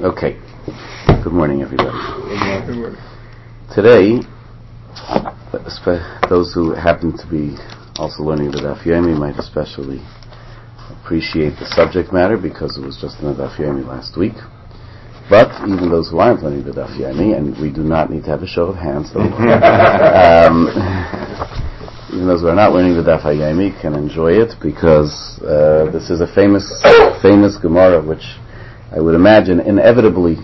Okay. Good morning, everybody. Good morning. Today, those who happen to be also learning the Daf Yomi might especially appreciate the subject matter because it was just in the Daf Yomi last week. But even those who aren't learning the Daf Yomi, and we do not need to have a show of hands, even those who are not learning the Daf Yomi can enjoy it because this is a famous Gemara which I would imagine inevitably,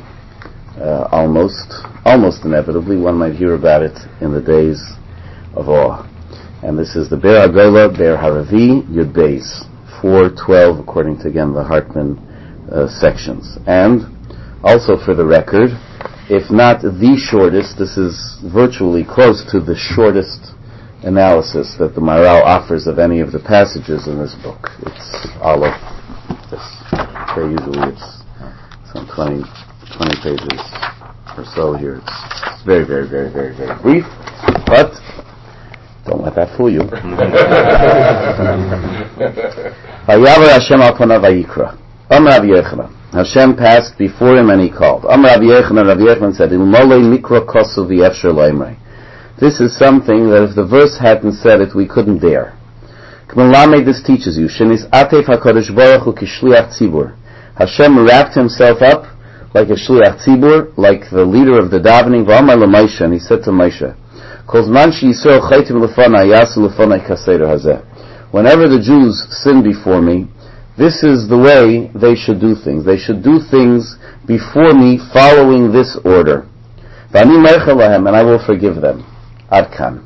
almost inevitably, one might hear about it in the days of awe. And this is the Ber Agola, Ber Haravi, Yud Beis, 4:12, according to, again, the Hartman sections. And also for the record, if not the shortest, this is virtually close to the shortest analysis that the Maharal offers of any of the passages in this book. It's all of this. Okay, usually it's some 20 pages or so here. It's very, very, very, very, very brief, but don't let that fool you. Vayavar Hashem al panav vayikra. Rav Yochanan. Hashem passed before him and he called. Rav Yochanan. Rav Yochanan said, "Ilmolei mikra kosu v'yefsher loimrei." This is something that if the verse hadn't said it, we couldn't dare. K'melamed, this teaches you. Shenis atef HaKadosh Baruch Hu kishliach tzibur. Hashem wrapped himself up like a shliach tzibur, like the leader of the davening. V'amar l'Moshe, and he said to Moshe, Kol zman sheYisrael chaytim lefanai yasu lefanai kaseder hazeh. Whenever the Jews sin before me, this is the way they should do things. They should do things before me following this order. V'ani mercha lahem, and I will forgive them. Ad kan.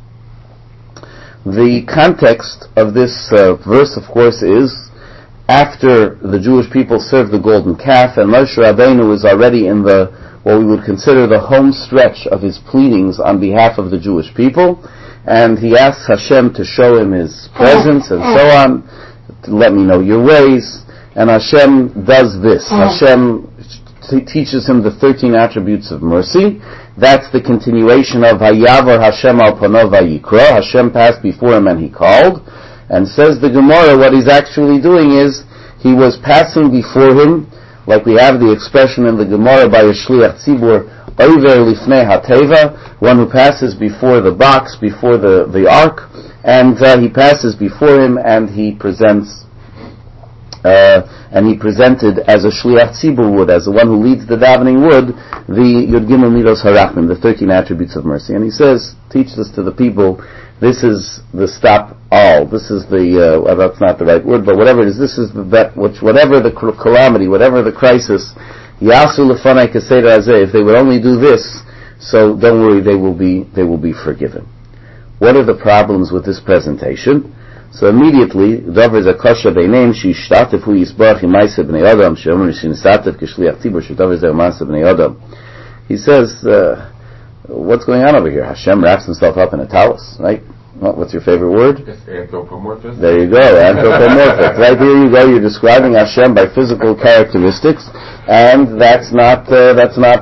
The context of this verse, of course, is after the Jewish people served the golden calf, and Moshe Rabbeinu is already in what we would consider the home stretch of his pleadings on behalf of the Jewish people, and he asks Hashem to show him his presence and so on, to let me know your ways, and Hashem does this. Hashem teaches him the 13 attributes of mercy. That's the continuation of Hayavar Hashem al panav vayikra. Hashem passed before him and he called. And says the Gemara, what he's actually doing is, he was passing before him, like we have the expression in the Gemara by a shliach tzibur, over lifnei hateva, one who passes before the box, before the ark, and he passes before him and he presents, and he presented as a shliach tzibur would, as the one who leads the davening would, the Yud Gimel Midos Harachmim, the 13 attributes of mercy. And he says, teach this to the people. This is the stop all. This is the, that's not the right word, but whatever it is, this is whatever the calamity, whatever the crisis, Yasu lefanai kaseder hazeh, if they would only do this, so don't worry, they will be forgiven. What are the problems with this presentation? So immediately, Dover is a kosher beinem, shishtatefu yisbarach imayse b'nei adam, she'omer shinisatev k'shliach tzibur, she'dover zeh u'maase b'nei adam. He says, what's going on over here? Hashem wraps himself up in a talus, right? What's your favorite word? Anthropomorphic. There you go, anthropomorphic. Right, here you go, you're describing Hashem by physical characteristics, and that's not, well,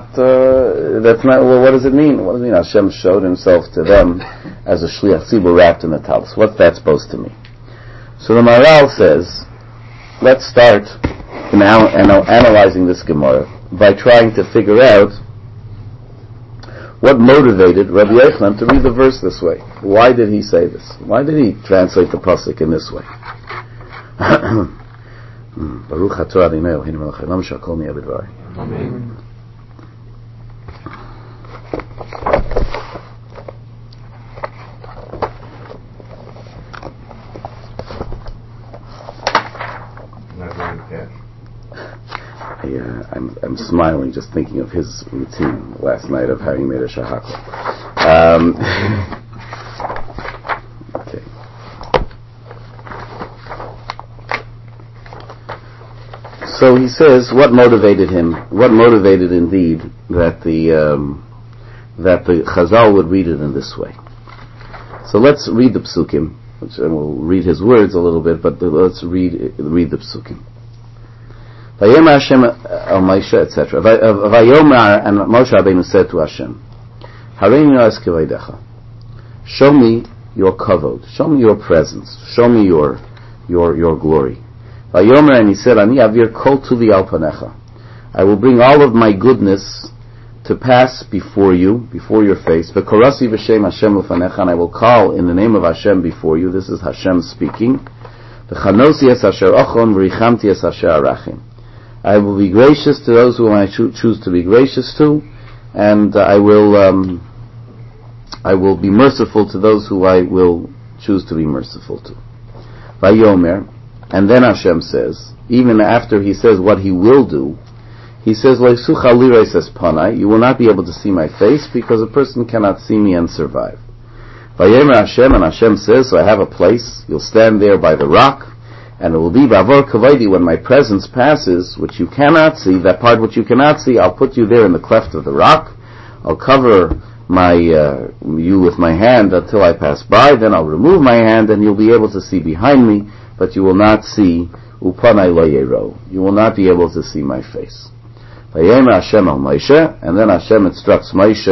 what does it mean? What does it mean? Hashem showed himself to them as a shliach tzibur wrapped in a talus. What's that supposed to mean? So the Maharal says, let's start now analyzing this Gemara by trying to figure out what motivated Rabbi Yochanan to read the verse this way. Why did he say this? Why did he translate the pasuk in this way? Baruch atah Adonai Eloheinu melech haolam shehakol niyeh b'dvarai. Amen. I'm smiling just thinking of his routine last night of how he made a shahakol. Okay. So he says, what motivated him? What motivated indeed that the Chazal would read it in this way? So let's read the psukim, and we'll read his words a little bit, but let's read the psukim. Vayomer Hashem al Moshe, etc. Vayomer, and Moshe Rabbeinu said to Hashem, Hareini as kaveidecha. Show me your kavod. Show me your presence. Show me your glory. Vayomer, and he said, Ani avir kol tuvi al panecha. I will bring all of my goodness to pass before you, before your face. V'korasi v'shem Hashem l'fanecha, and I will call in the name of Hashem before you. This is Hashem speaking. V'chanosi es asher ochon v'richamti es asher arachim. I will be gracious to those whom I choose to be gracious to, and I will be merciful to those who I will choose to be merciful to. Vayomer, and then Hashem says, even after he says what he will do, he says, you will not be able to see my face, because a person cannot see me and survive. Vayomer Hashem, and Hashem says, so I have a place, you'll stand there by the rock, and it will be Bavor Kavodi, when my presence passes, which you cannot see, that part which you cannot see, I'll put you there in the cleft of the rock, I'll cover you with my hand until I pass by, then I'll remove my hand, and you'll be able to see behind me, but you will not see Upanai Lo Yero. You will not be able to see my face. Vayomer Hashem al Moshe, and then Hashem instructs Moshe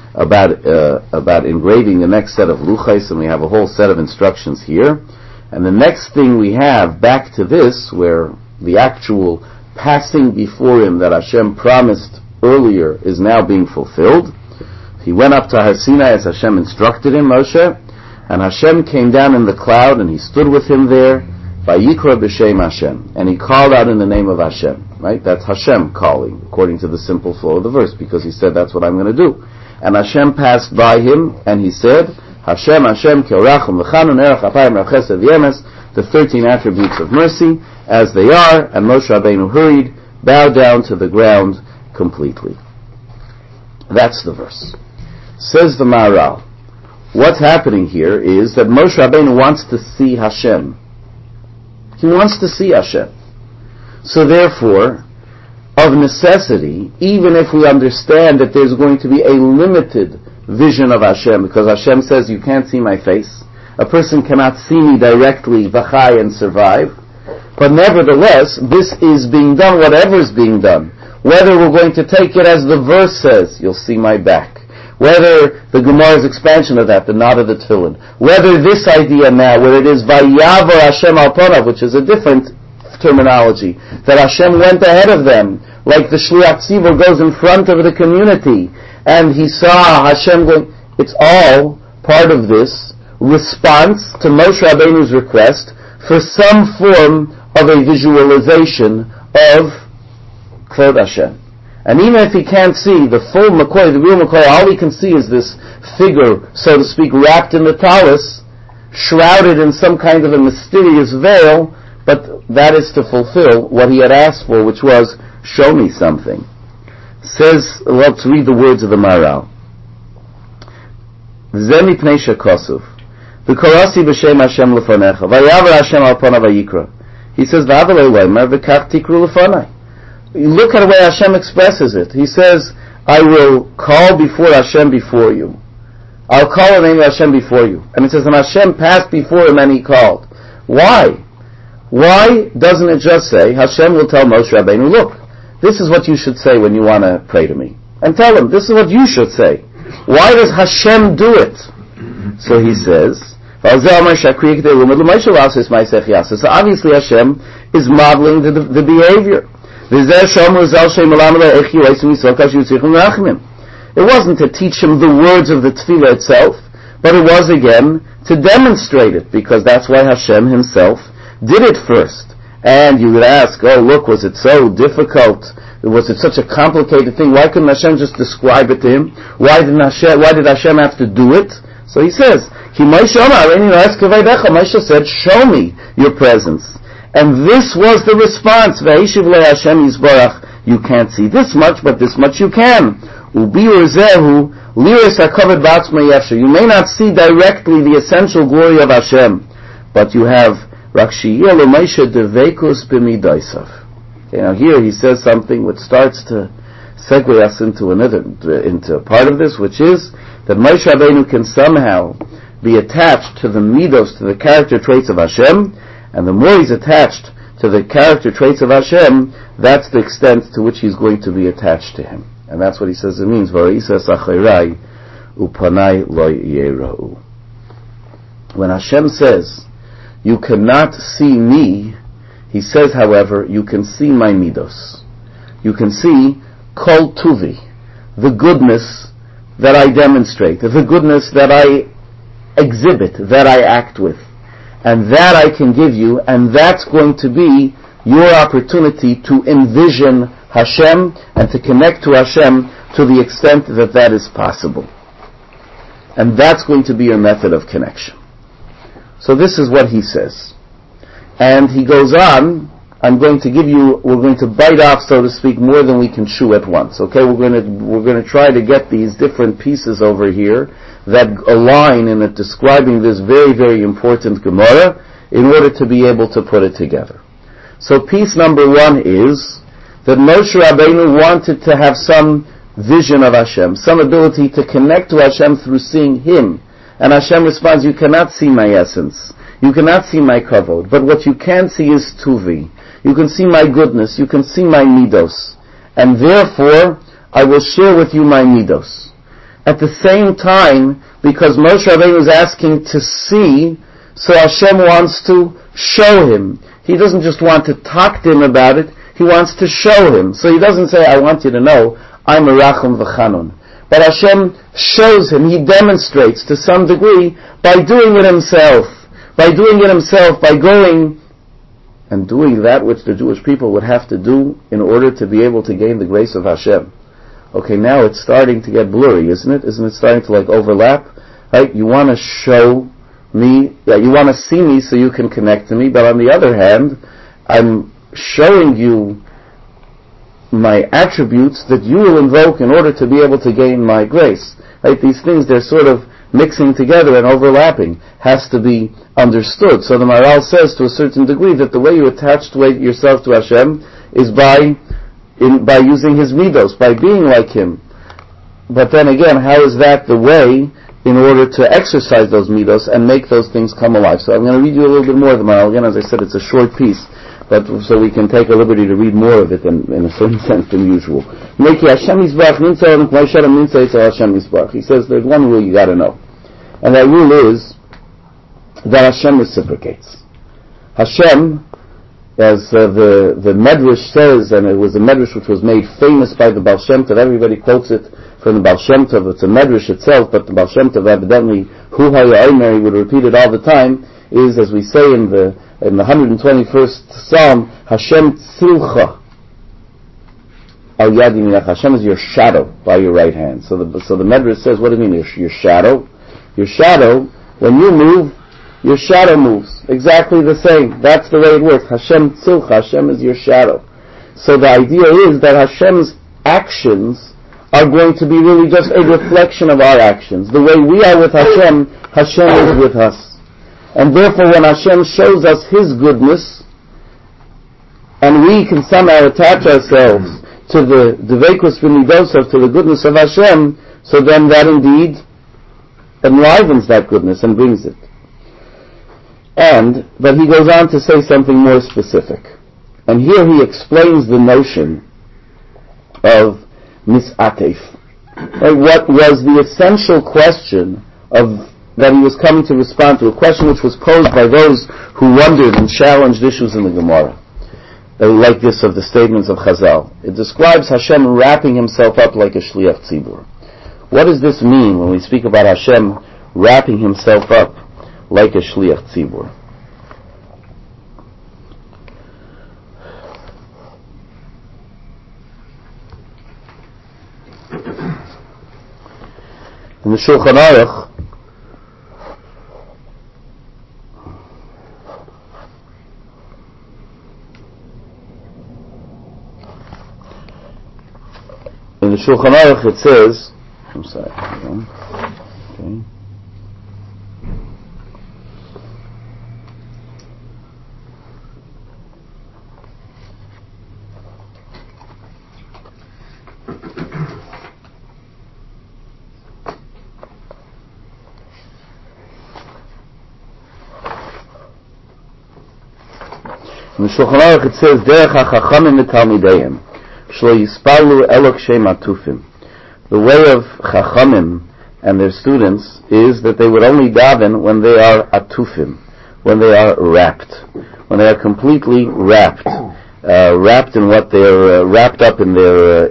about engraving the next set of luchos, and we have a whole set of instructions here. And the next thing we have, back to this, where the actual passing before him that Hashem promised earlier is now being fulfilled. He went up to Har Sinai as Hashem instructed him, Moshe, and Hashem came down in the cloud, and he stood with him there, Vayikra b'shem Hashem, and he called out in the name of Hashem. Right? That's Hashem calling, according to the simple flow of the verse, because he said, that's what I'm going to do. And Hashem passed by him, and he said, Hashem, Hashem, Keorachum, L'chanun, Erech, Apayim, Rav Chesed, V'yemes, the 13 attributes of mercy, as they are, and Moshe Rabbeinu hurried, bowed down to the ground completely. That's the verse. Says the Maharal, what's happening here is that Moshe Rabbeinu wants to see Hashem. He wants to see Hashem. So therefore, of necessity, even if we understand that there's going to be a limited vision of Hashem, because Hashem says you can't see my face, a person cannot see me directly, v'chai, and survive, but nevertheless, this is being done, whatever is being done. Whether we're going to take it as the verse says, you'll see my back. Whether the Gemara's expansion of that, the knot of the tefillin. Whether this idea now, where it is Vayavor Hashem al Panav, which is a different terminology, that Hashem went ahead of them, like the Shliach Tzibur goes in front of the community, and he saw Hashem going. It's all part of this response to Moshe Rabbeinu's request for some form of a visualization of Kvod Hashem. And even if he can't see the full Makoi, the real Makoi, all he can see is this figure, so to speak, wrapped in the talis, shrouded in some kind of a mysterious veil, but that is to fulfill what he had asked for, which was, show me something. Says, let's read the words of the Maharal. Zemi pnei shekosuf, v'korasi b'shem Hashem lefonecha, vayavar Hashem al panav vayikra. He says, v'avalei leimer v'kach tikru lefonai. Look at the way Hashem expresses it. He says, I will call before Hashem before you. I'll call the name of Hashem before you. And it says, and Hashem passed before him and he called. Why? Why doesn't it just say, Hashem will tell Moshe Rabbeinu, look, this is what you should say when you want to pray to me. And tell him, this is what you should say. Why does Hashem do it? So he says, so obviously Hashem is modeling the behavior. It wasn't to teach him the words of the tefillah itself, but it was again to demonstrate it, because that's why Hashem himself did it first. And you would ask, oh look, was it so difficult? Was it such a complicated thing? Why couldn't Hashem just describe it to him? Why did Hashem have to do it? So he says, Moshe said, show me your presence. And this was the response. You can't see this much, but this much you can. You may not see directly the essential glory of Hashem, but you have okay, now here he says something which starts to segue us into part of this, which is that Moshe Rabbeinu can somehow be attached to the midos, to the character traits of Hashem, and the more he's attached to the character traits of Hashem, that's the extent to which he's going to be attached to him. And that's what he says it means. When Hashem says, you cannot see me, he says, however, you can see my midos. you can see Kol Tuvi, the goodness that I demonstrate, the goodness that I exhibit, that I act with. And that I can give you, and that's going to be your opportunity to envision Hashem and to connect to Hashem to the extent that that is possible. And that's going to be your method of connection. So this is what he says. And he goes on, we're going to bite off, so to speak, more than we can chew at once. Okay, we're going to try to get these different pieces over here that align in it, describing this very, very important Gemara in order to be able to put it together. So piece number one is that Moshe Rabbeinu wanted to have some vision of Hashem, some ability to connect to Hashem through seeing Him. And Hashem responds, you cannot see my essence. You cannot see my kavod. But what you can see is Tuvi. You can see my goodness. You can see my midos. And therefore, I will share with you my midos. At the same time, because Moshe Rabbeinu is asking to see, so Hashem wants to show him. He doesn't just want to talk to him about it, he wants to show him. So he doesn't say, I want you to know, I'm a Rachum v'Chanun. But Hashem shows him, he demonstrates to some degree by doing it himself. By going and doing that which the Jewish people would have to do in order to be able to gain the grace of Hashem. Okay, now it's starting to get blurry, isn't it? Isn't it starting to overlap? Right? You want to show me, you want to see me so you can connect to me, but on the other hand, I'm showing you my attributes that you will invoke in order to be able to gain my grace. Right? These things, they're sort of mixing together and overlapping, has to be understood. So the Maharal says to a certain degree that the way you attach yourself to Hashem is by using His midos, by being like Him. But then again, how is that the way in order to exercise those midos and make those things come alive? So I'm going to read you a little bit more of the Maharal. Again, as I said, it's a short piece, but so we can take a liberty to read more of it in a certain sense than usual. He says there's one rule you got to know, and that rule is that Hashem reciprocates. Hashem, as the Medrash says, and it was a Medrash which was made famous by the Baal Shem Tov, everybody quotes it from the Baal Shem Tov, it's a Medrash itself, but the Baal Shem Tov evidently, Hu Haya Omer, would repeat it all the time, is, as we say in the 121st Psalm, Hashem Tzilcha Al Yad Yaminach. Hashem is your shadow by your right hand. So the Medrash says, what do you mean, your shadow? Your shadow, when you move, your shadow moves. Exactly the same. That's the way it works. Hashem Tzilcha, Hashem is your shadow. So the idea is that Hashem's actions are going to be really just a reflection of our actions. The way we are with Hashem, Hashem is with us. And therefore when Hashem shows us His goodness, and we can somehow attach ourselves to the Dveikus v'Nidosov, to the goodness of Hashem, so then that indeed enlivens that goodness and brings it. But he goes on to say something more specific. And here he explains the notion of misatef. What was the essential question that he was coming to respond to, a question which was posed by those who wondered and challenged issues in the Gemara, like this of the statements of Chazal. It describes Hashem wrapping Himself up like a shliach tzibur. What does this mean when we speak about Hashem wrapping Himself up like a shliach tzibur? In the Shulchan Aruch, it says, I'm sorry, okay. In the Shulchan Aruch it says, Derech HaChachamim v'Talmideihem Shlo Yispalu Elok Shem Atufim. The way of Chachamim and their students is that they would only daven when they are atufim, when they are wrapped, when they are completely wrapped. wrapped in what they're wrapped up in their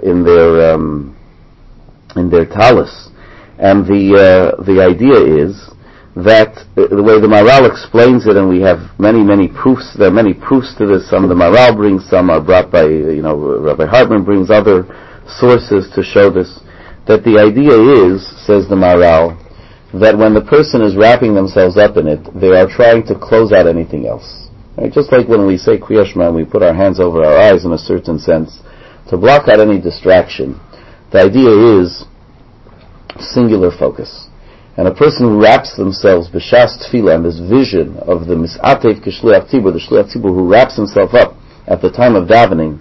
talus. And the idea is that the way the Maharal explains it, and we have many proofs. There are many proofs to this. Some the Maharal brings, some are brought by Rabbi Hartman brings other sources to show this. That the idea is, says the Maharal, that when the person is wrapping themselves up in it, they are trying to close out anything else. Right? Just like when we say Kriya Shema, we put our hands over our eyes in a certain sense to block out any distraction. The idea is singular focus. And a person who wraps themselves b'shas tefillah, and this vision of the mis'atev k'shliach tzibur, the shliach tzibur who wraps himself up at the time of davening,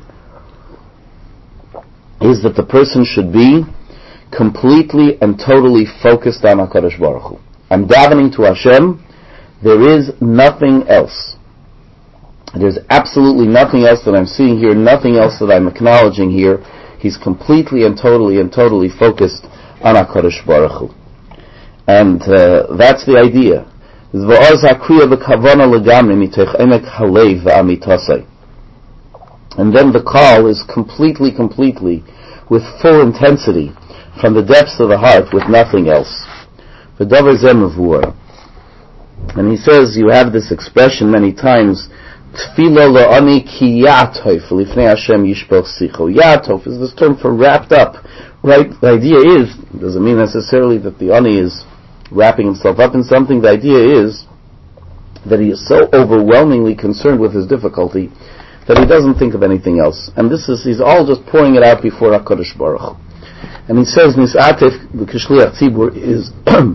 is that the person should be completely and totally focused on HaKadosh Baruch Hu. I'm davening to Hashem. There is nothing else. There's absolutely nothing else that I'm seeing here, nothing else that I'm acknowledging here. He's completely and totally focused on HaKadosh Baruch Hu. And that's the idea. And then the call is completely, with full intensity, from the depths of the heart, with nothing else. And he says, you have this expression many times, Ya'atov is this term for wrapped up. Right? The idea is, it doesn't mean necessarily that the ani is wrapping himself up in something. The idea is that he is so overwhelmingly concerned with his difficulty that he doesn't think of anything else. And he's all just pouring it out before HaKadosh Baruch Hu. And he says, Nis'atef k'shliach tzibur is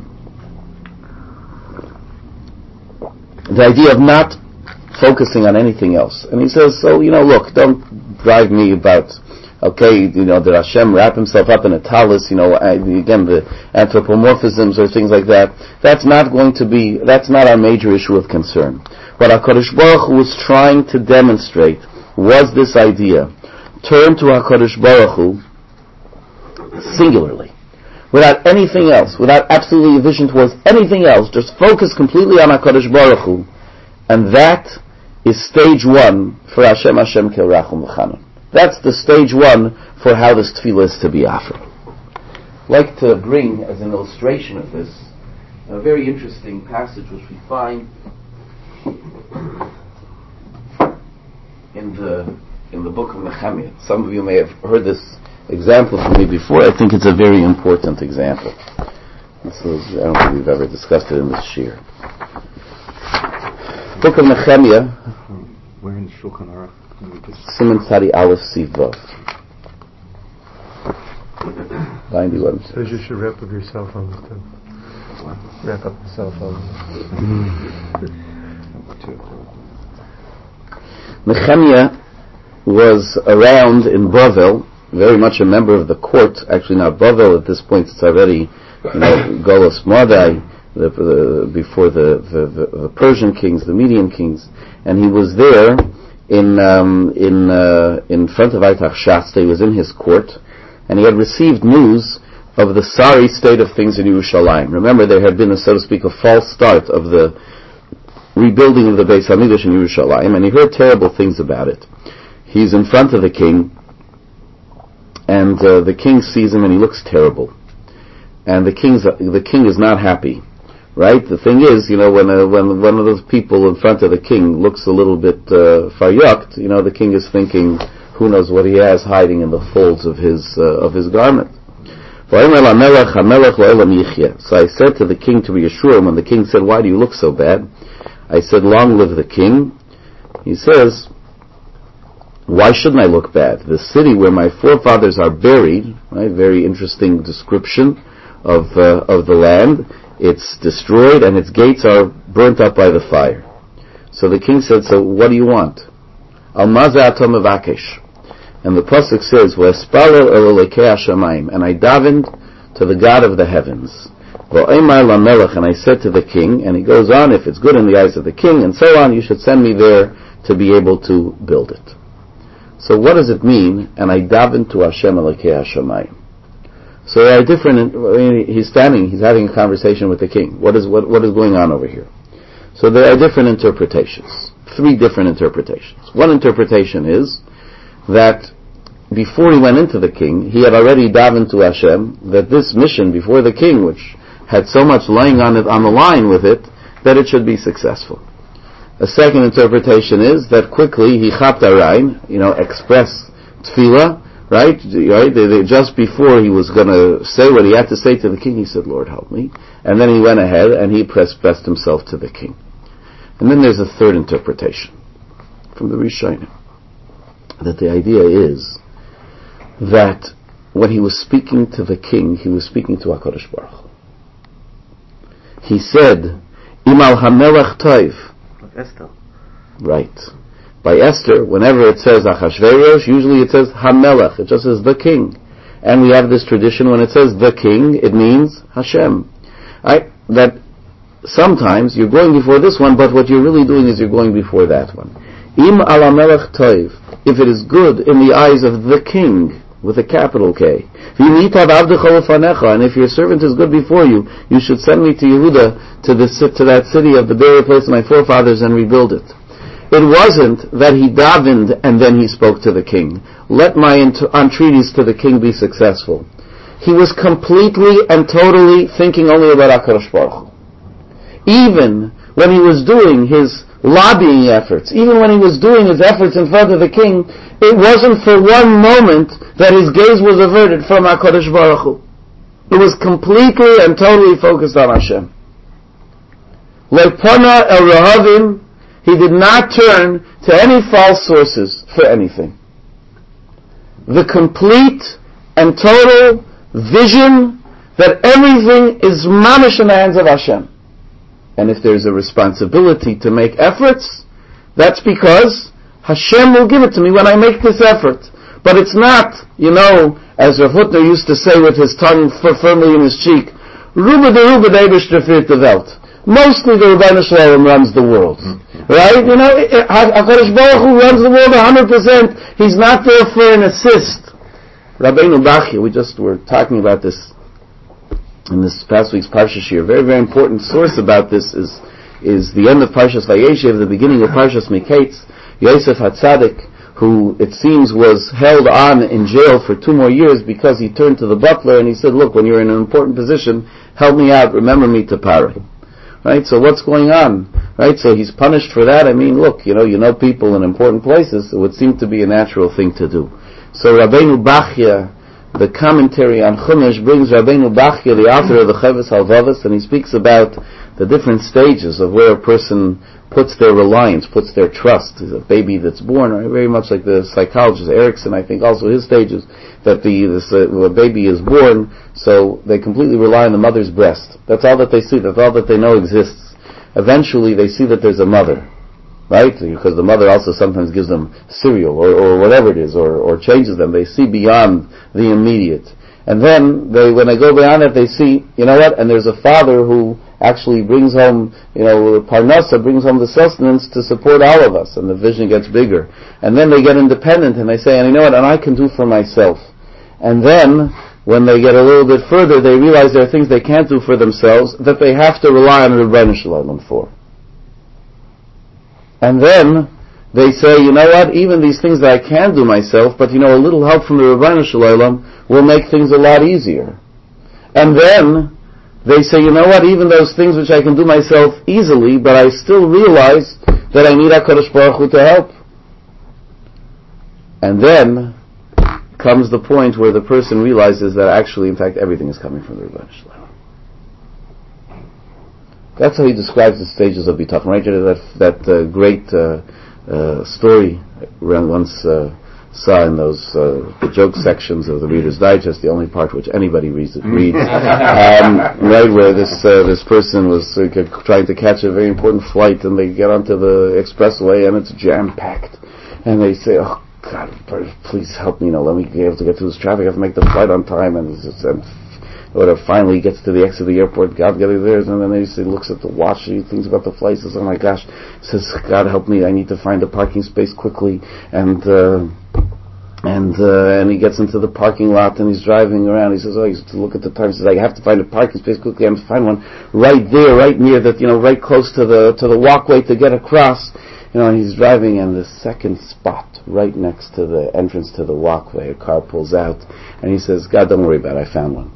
the idea of not focusing on anything else. And he says, so, look, don't drive me about, did Hashem wrap himself up in a talus, again, the anthropomorphisms or things like that. That's not our major issue of concern. What HaKadosh Baruch Hu was trying to demonstrate was this idea. Turn to HaKadosh Baruch Hu singularly, without anything else, without absolutely a vision towards anything else, just focus completely on HaKadosh Baruch Hu, and that is stage one for Hashem Kel Rachum V'Chanun. That's the stage one for how this tefillah is to be offered. I'd like to bring as an illustration of this a very interesting passage which we find in the book of Nehemiah. Some of you may have heard this example from me before. I think it's a very important example. I don't think we've ever discussed it in this shir. Book of Nehemiah. We're in Shulchan Aruch. Siman Tzadi Aleph Siv Vav. 91. Says you should wrap up your cell phones too. Wrap up the cell phones. Nehemiah was around in Bavel, very much a member of the court. Actually, not Bavel at this point. It's already, Golos Madai, before the Persian kings, the Median kings, and he was there in front of Artaxerxes. He was in his court, and he had received news of the sorry state of things in Yerushalayim. Remember, there had been, so to speak, a false start of the rebuilding of the Beis Hamikdash in Yerushalayim, and he heard terrible things about it. He's in front of the king, and the king sees him, and he looks terrible. And the king is not happy. Right? The thing is, when one of those people in front of the king looks a little bit faryukt, the king is thinking, who knows what he has hiding in the folds of his garment. So I said to the king to reassure him, when the king said, why do you look so bad? I said, long live the king. He says, why shouldn't I look bad? The city where my forefathers are buried, right? Very interesting description of the land. It's destroyed and its gates are burnt up by the fire. So the king said, so what do you want? Al-Maza atom avakesh. And the pasuk says, V'espalel elolekei hashamayim. And I davened to the God of the heavens. V'oimar lamelech. And I said to the king, and he goes on, if it's good in the eyes of the king, and so on, you should send me there to be able to build it. So what does it mean? And I davened to Hashem elokei hashamayim. So there are different. He's having a conversation with the king. What is going on over here? So there are different interpretations. three different interpretations. One interpretation is that before he went into the king, he had already davened to Hashem that this mission before the king, which had so much lying on the line with it, that it should be successful. A second interpretation is that quickly he chaptarain, expressed tefillah, right? Just before he was going to say what he had to say to the king, he said, Lord, help me. And then he went ahead and he expressed himself to the king. And then there's a third interpretation from the Rishonim, that the idea is that when he was speaking to the king, he was speaking to HaKadosh Baruch Hu. He said, Imal HaMelech Toiv. Esther. Right. By Esther, whenever it says Achashverosh, usually it says HaMelech. It just says the king. And we have this tradition, when it says the king, it means Hashem. Right? That sometimes you're going before this one, but what you're really doing is you're going before that one. Im ala melech toiv. If it is good in the eyes of the king, with a capital K. And if your servant is good before you, you should send me to Yehuda, to that city of the burial place of my forefathers, and rebuild it. It wasn't that he davened and then he spoke to the king. Let my entreaties to the king be successful. He was completely and totally thinking only about HaKadosh Baruch Hu. Even when he was doing his lobbying efforts, even when he was doing his efforts in front of the king, it wasn't for one moment that his gaze was averted from HaKadosh Baruch Hu. It was completely and totally focused on Hashem. Le'pona el rahavim, he did not turn to any false sources for anything. The complete and total vision that everything is mamish in the hands of Hashem. And if there's a responsibility to make efforts, that's because Hashem will give it to me when I make this effort. But it's not, as Rav Hutner used to say with his tongue firmly in his cheek, Ruba de Ruba de Eibishter the Welt. Mostly the Rebbeinu Shalom runs the world. Right? HaKadosh Baruch Hu runs the world 100%. He's not there for an assist. Rabbeinu Bachya, we just were talking about this in this past week's Parsha Shir. Very, very important source about this is the end of Parshas Vayeshev, the beginning of Parshas Miketz. Yosef HaTzadik, who it seems was held on in jail for 2 more years because he turned to the butler and he said, look, when you're in an important position, help me out, remember me to Paro. Right? So what's going on? Right? So he's punished for that. I mean, look, you know people in important places, it would seem to be a natural thing to do. So Rabbeinu Bachya, the commentary on Chumash, brings Rabbeinu Bachya, the author of the Chovos HaLevavos, and he speaks about the different stages of where a person puts their reliance, puts their trust. A baby that's born, right? Very much like the psychologist Erickson, I think also his stages, that a baby is born, so they completely rely on the mother's breast. That's all that they see, that's all that they know exists. Eventually they see that there's a mother, right? Because the mother also sometimes gives them cereal or whatever it is, or changes them. They see beyond the immediate. And then when they go beyond it, they see, and there's a father who actually brings home, parnasa, brings home the sustenance to support all of us, and the vision gets bigger. And then they get independent, and they say, and and I can do for myself. And then, when they get a little bit further, they realize there are things they can't do for themselves, that they have to rely on Rebbeinu Shalom for. And then, they say, even these things that I can do myself, but a little help from the Rebbeinu Shalom will make things a lot easier. And then, they say, even those things which I can do myself easily, but I still realize that I need HaKadosh Baruch Hu to help. And then comes the point where the person realizes that actually, in fact, everything is coming from the Rebbeinu Shalom. That's how he describes the stages of Bitachon, right? That great story around once saw in those the joke sections of the Reader's Digest, the only part which anybody reads, right, where this person was trying to catch a very important flight, and they get onto the expressway and it's jam-packed, and they say, oh God, please help me, let me be able to get through this traffic, I have to make the flight on time, and finally he gets to the exit of the airport, God get there, and then he looks at the watch, he thinks about the flight, says, oh my gosh, says, God help me, I need to find a parking space quickly, and he gets into the parking lot and he's driving around. He says, he has to look at the time. He says, I have to find a parking space quickly. I have to find one right there, right near that, right close to the walkway to get across. And he's driving, and the second spot right next to the entrance to the walkway, a car pulls out, and he says, God, don't worry about it, I found one.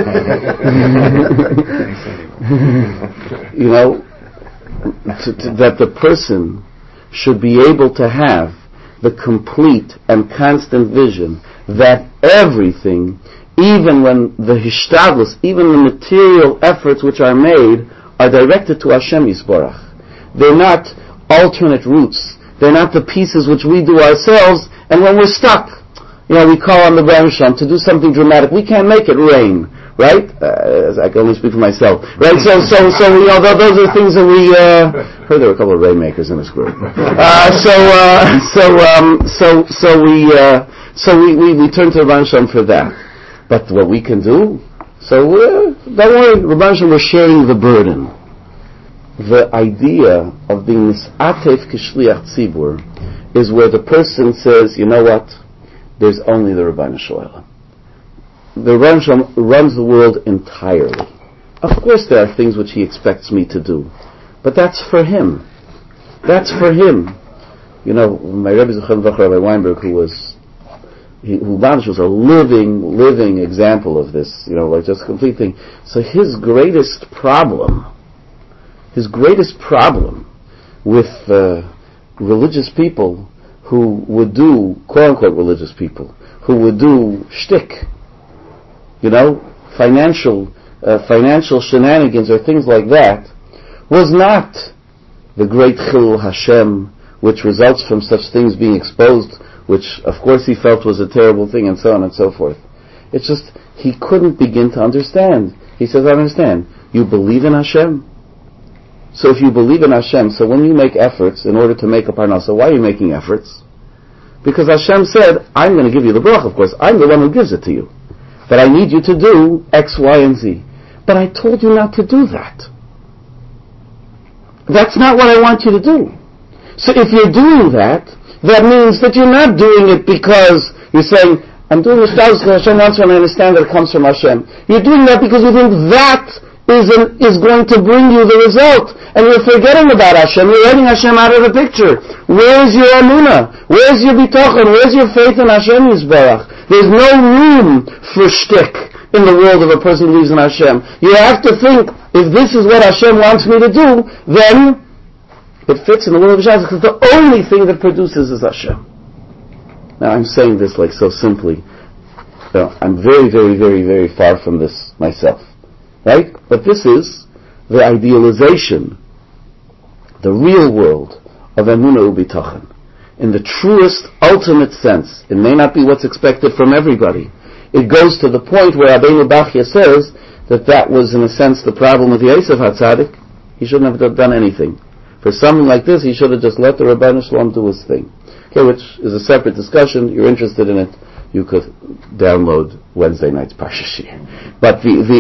That the person should be able to have the complete and constant vision that everything, even when the hishtadlus, even the material efforts which are made, are directed to Hashem Yisborach. They're not alternate routes. They're not the pieces which we do ourselves, and when we're stuck, we call on the Rebbeinu Shalom to do something dramatic. We can't make it rain, right? I can only speak for myself, right? So those are things that we heard there were a couple of rainmakers in this group. We turn to the Rebbeinu Shalom for that. But what we can do, don't worry, Rebbeinu Shalom, we're sharing the burden. The idea of being mis'atef k'shliach tzibur is where the person says, you know what? There's only the Rebbeinu Shalom. The Rebbeinu Shalom runs the world entirely. Of course there are things which he expects me to do, but that's for him. That's for him. My Rebbe Zechon Vach, Rabbi Weinberg, who was a living example of this, just a complete thing. So his greatest problem with religious people who would do, quote-unquote religious people, who would do shtick, financial shenanigans or things like that, was not the great Chilul Hashem, which results from such things being exposed, which of course he felt was a terrible thing, and so on and so forth. It's just, he couldn't begin to understand. He says, I understand. You believe in Hashem? So if you believe in Hashem, so when you make efforts in order to make a parnasa, why are you making efforts? Because Hashem said, I'm going to give you the bracha, of course. I'm the one who gives it to you. But I need you to do X, Y, and Z. But I told you not to do that. That's not what I want you to do. So if you're doing that, that means that you're not doing it because you're saying, I'm doing this because Hashem wants me, and I understand that it comes from Hashem. You're doing that because you think that is going to bring you the result, and you're forgetting about Hashem. You're letting Hashem out of the picture. Where's your amunah? Where's your bitachon? Where's your faith in Hashem Yisbarach? There's no room for shtick in the world of a person who believes in Hashem. You have to think, if this is what Hashem wants me to do, then it fits in the world of Hashem, because the only thing that produces is Hashem. Now I'm saying this so simply. I'm very, very, very, very far from this myself. Right? But this is the idealization, the real world of Emunah Ubitachon. In the truest, ultimate sense. It may not be what's expected from everybody. It goes to the point where Rabbeinu Bachya says that was, in a sense, the problem with Yosef HaTzadik. He shouldn't have done anything. For something like this, he should have just let the Rebbeinu Shalom do his thing. Okay, which is a separate discussion. You're interested in it, you could download Wednesday night's Parsha Shir. But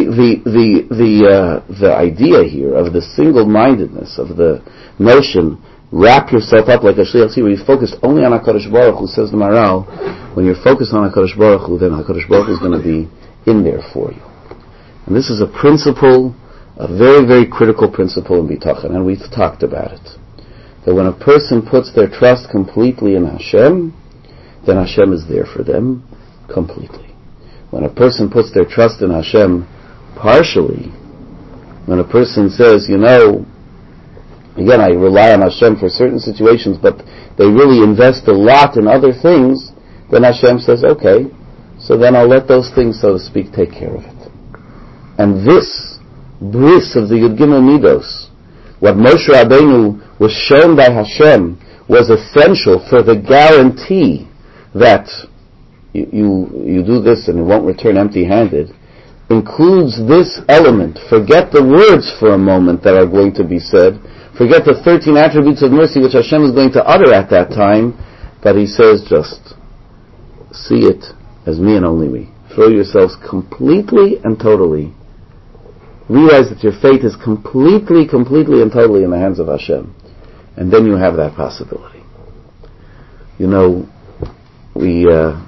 the idea here of the single-mindedness of the notion, wrap yourself up like a shliach tzibur, you're focused only on HaKadosh Baruch Hu, says the Maharal. When you're focused on HaKadosh Baruch Hu, then HaKadosh Baruch Hu is going to be in there for you. And this is a principle, a very, very critical principle in Bitachon, and we've talked about it. That when a person puts their trust completely in Hashem, then Hashem is there for them completely. When a person puts their trust in Hashem partially, when a person says, again, I rely on Hashem for certain situations, but they really invest a lot in other things, then Hashem says, okay, so then I'll let those things, so to speak, take care of it. And this bris of the Yud Gimel Midos, what Moshe Rabbeinu was shown by Hashem, was essential for the guarantee that you do this and it won't return empty-handed, includes this element. Forget the words for a moment that are going to be said. Forget the 13 attributes of mercy which Hashem is going to utter at that time. But he says, just see it as me and only me. Throw yourselves completely and totally. Realize that your fate is completely and totally in the hands of Hashem. And then you have that possibility. We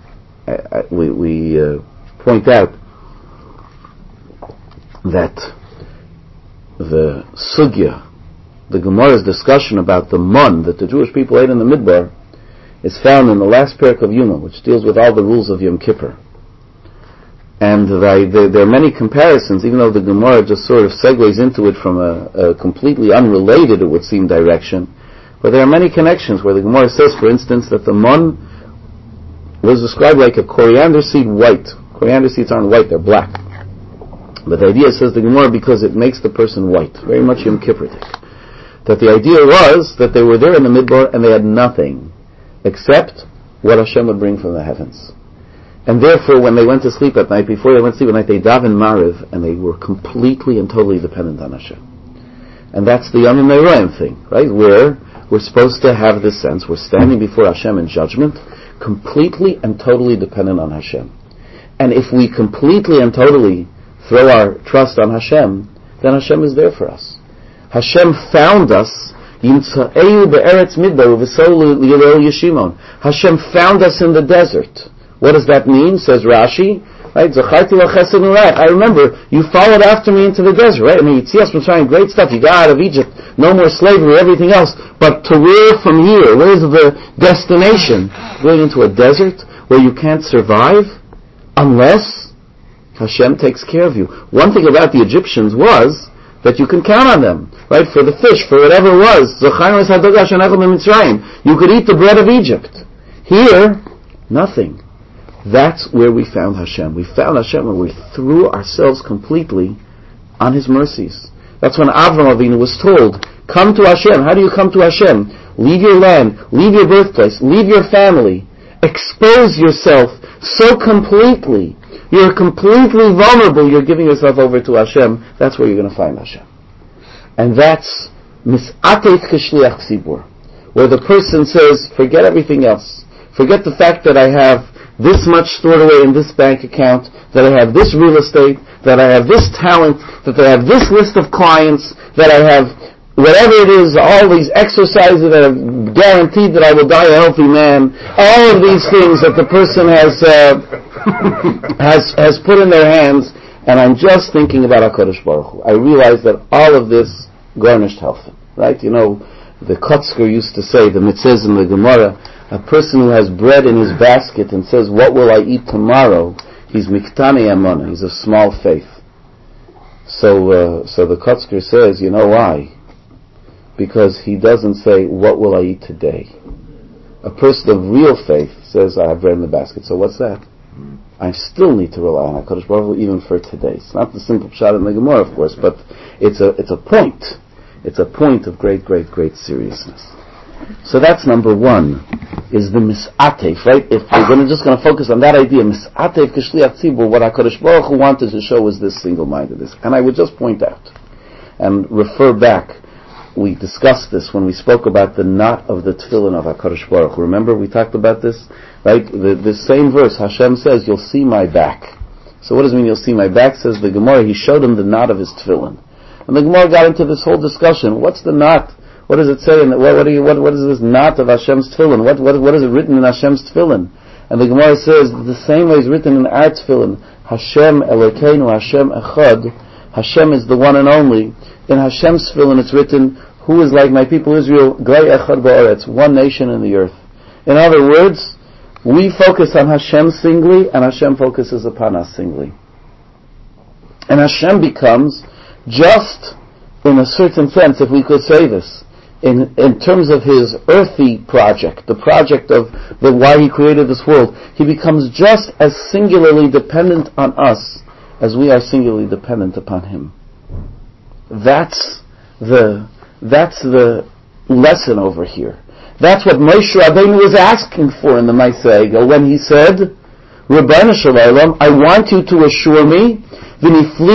point out that the sugya the Gemara's discussion about the mun that the Jewish people ate in the Midbar is found in the last parak of Yuma, which deals with all the rules of Yom Kippur. And there are many comparisons, even though the Gemara just sort of segues into it from a completely unrelated, it would seem, direction. But there are many connections where the Gemara says, for instance, that the mun was described like a coriander seed white. Coriander seeds aren't white, they're black. But the idea, says the Gemara, because it makes the person white. Very much Yom Kippur-tic. That the idea was that they were there in the Midbar and they had nothing except what Hashem would bring from the heavens. And therefore, when they went to sleep at night, before they went to sleep at night, they davened Mariv, and they were completely and totally dependent on Hashem. And that's the Yom Neroim thing, right? Where we're supposed to have this sense, we're standing before Hashem in judgment, completely and totally dependent on Hashem. And if we completely and totally throw our trust on Hashem, then Hashem is there for us. Hashem found us. Hashem found us in the desert. What does that mean? Says Rashi. Right? I remember you followed after me into the desert, right? I mean, Yitzias was trying great stuff. You got out of Egypt, no more slavery, everything else. But to where from here? Where's the destination? Going into a desert where you can't survive unless Hashem takes care of you. One thing about the Egyptians was that you can count on them, right? For the fish, for whatever it was. You could eat the bread of Egypt. Here, nothing. That's where we found Hashem. We found Hashem when we threw ourselves completely on His mercies. That's when Avraham Avinu was told, come to Hashem. How do you come to Hashem? Leave your land, leave your birthplace, leave your family, expose yourself so completely. You're completely vulnerable. You're giving yourself over to Hashem. That's where you're going to find Hashem. And that's Mis'atef K'shliach Tzibur, where the person says, forget everything else. Forget the fact that I have this much stored away in this bank account, that I have this real estate, that I have this talent, that I have this list of clients, that I have whatever it is, all these exercises that have guaranteed that I will die a healthy man, all of these things that the person has put in their hands, and I'm just thinking about HaKadosh Baruch Hu. I realize that all of this garnished health, right? You know, the Kotzker used to say, the Mitzvahs in the Gemara, a person who has bread in his basket and says, what will I eat tomorrow? He's Miktani Amona. He's of small faith. So the Kotzker says, you know why? Because he doesn't say, what will I eat today? A person of real faith says, I have bread in the basket. So what's that? I still need to rely on HaKadosh Baruch Hu even for today. It's not the simple pshat in the Gemara, of course, but it's a point. It's a point of great, great, great seriousness. So that's number one, is the mis'atef, right? If we're just going to focus on that idea, mis'atef k'shliach tzibur, what HaKadosh Baruch Hu wanted to show was this single-mindedness. And I would just point out and refer back, we discussed this when we spoke about the knot of the tefillin of HaKadosh Baruch Hu. Remember we talked about this? Right? The same verse, Hashem says, you'll see my back. So what does it mean you'll see my back? Says the Gemara, He showed him the knot of his tefillin. And the Gemara got into this whole discussion. What's the knot? What does it say? What is this knot of Hashem's tefillin? What is it written in Hashem's tefillin? And the Gemara says, the same way it's written in our tefillin, Hashem Elokeinu, Hashem Echad, Hashem is the one and only. In Hashem's tefillin it's written, who is like my people Israel, Glei Echad Ba'aretz, one nation in the earth. In other words, we focus on Hashem singly, and Hashem focuses upon us singly. And Hashem becomes, just in a certain sense, if we could say this, in terms of His earthy project, the project of why He created this world, He becomes just as singularly dependent on us as we are singularly dependent upon Him. That's the lesson over here. That's what Moshe Rabbeinu was asking for in the Maaseh Egel when he said, Rebbeinu Shalom, I want you to assure me that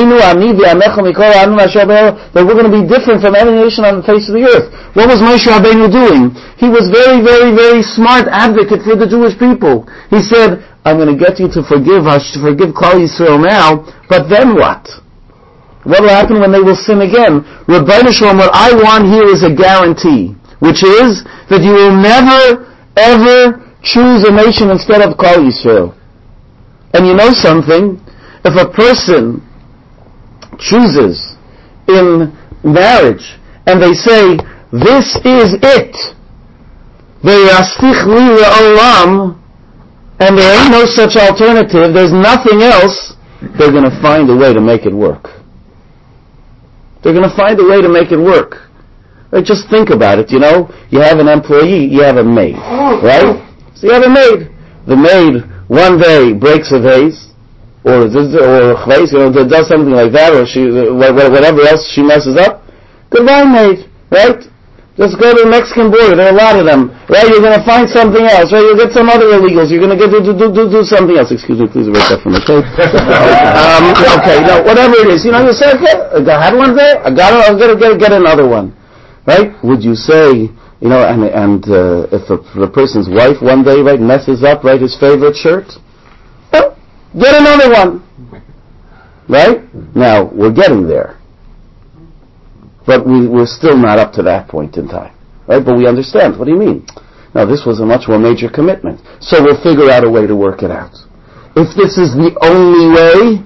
we're going to be different from any nation on the face of the earth. What was Moshe Rabbeinu doing? He was very, very, very smart advocate for the Jewish people. He said, I'm going to get you to forgive Klal Yisrael now, but then what? What will happen when they will sin again? Rebbeinu Shalom, what I want here is a guarantee, which is that you will never, ever choose a nation instead of Klal Yisrael. And you know something? If a person chooses in marriage and they say, this is it. Ve'yastich li le'olam, and there ain't no such alternative, there's nothing else, they're going to find a way to make it work. They're going to find a way to make it work. Right? Just think about it, you have an employee, you have a maid, right? So you have a maid. The maid one day breaks a vase, or does something like that, or whatever else she messes up. Goodbye, maid, right? Just go to the Mexican border. There are a lot of them, right? You're going to find something else, right? You'll get some other illegals. You're going to get do something else. Excuse me, please erase that from the tape. Okay, no, whatever it is, you say, okay, I had one there. I'm going to get another one, right? Would you say, if the person's wife one day, right, messes up, right, his favorite shirt, well, get another one, right? Now we're getting there. But we're still not up to that point in time. Right? But we understand. What do you mean? Now, this was a much more major commitment. So we'll figure out a way to work it out. If this is the only way,